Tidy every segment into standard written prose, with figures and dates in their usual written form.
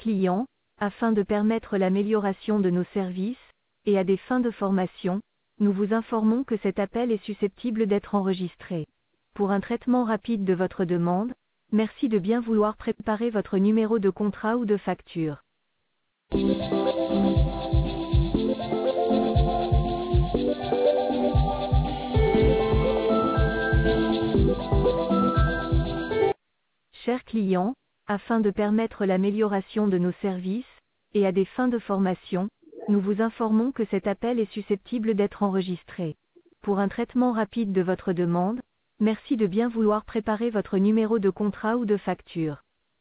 client, afin de permettre l'amélioration de nos services, et à des fins de formation, nous vous informons que cet appel est susceptible d'être enregistré. Pour un traitement rapide de votre demande, merci de bien vouloir préparer votre numéro de contrat ou de facture. Chers clients, afin de permettre l'amélioration de nos services, et à des fins de formation, nous vous informons que cet appel est susceptible d'être enregistré. Pour un traitement rapide de votre demande, merci de bien vouloir préparer votre numéro de contrat ou de facture.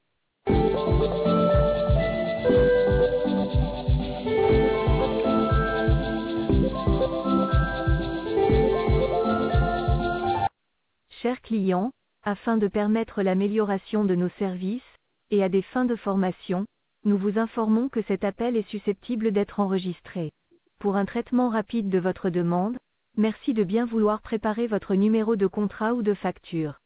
Chers clients, afin de permettre l'amélioration de nos services, et à des fins de formation, nous vous informons que cet appel est susceptible d'être enregistré. Pour un traitement rapide de votre demande, merci de bien vouloir préparer votre numéro de contrat ou de facture.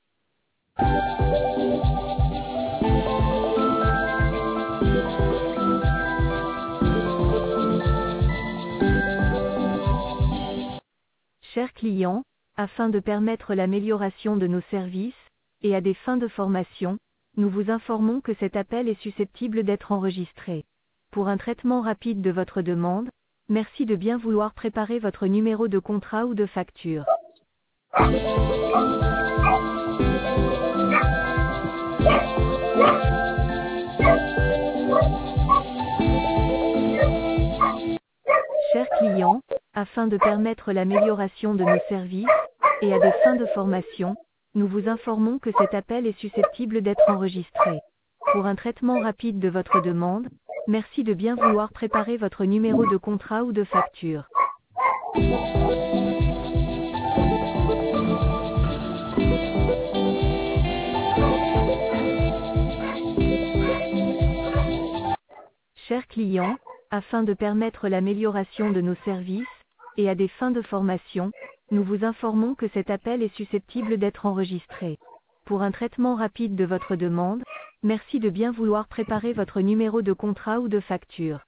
Chers clients, afin de permettre l'amélioration de nos services, et à des fins de formation, nous vous informons que cet appel est susceptible d'être enregistré. Pour un traitement rapide de votre demande, merci de bien vouloir préparer votre numéro de contrat ou de facture. Chers clients, afin de permettre l'amélioration de nos services, et à des fins de formation, nous vous informons que cet appel est susceptible d'être enregistré. Pour un traitement rapide de votre demande, merci de bien vouloir préparer votre numéro de contrat ou de facture. Chers clients, afin de permettre l'amélioration de nos services, et à des fins de formation, nous vous informons que cet appel est susceptible d'être enregistré. Pour un traitement rapide de votre demande, merci de bien vouloir préparer votre numéro de contrat ou de facture.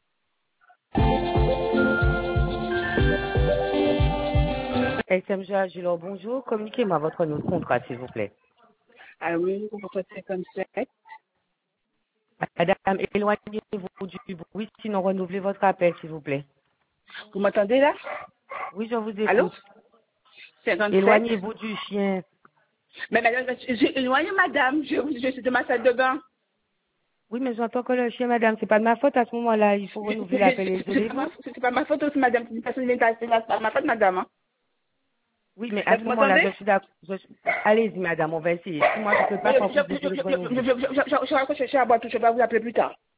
SMG Agilor, bonjour. Communiquez-moi votre nom de contrat, s'il vous plaît. Ah oui, votre 57. Madame, éloignez-vous du bruit, sinon renouvelez votre appel, s'il vous plaît. Vous m'entendez là? Oui, je vous écoute. Allô? 57. Éloignez-vous du chien. Mais madame, éloignez madame, je suis de ma salle de bain. Oui, mais j'entends que le chien, madame, c'est pas de ma faute à ce moment-là. Il faut renouveler l'appel et c'est pas ma faute aussi, madame. C'est une personne qui c'est pas ma faute, madame. Hein. Oui, mais à ce moment-là, je suis d'accord. Allez-y, madame, on va essayer. Si moi, je ne peux pas, je raccroche, je vais à boire tout, je vais vous appeler plus tard.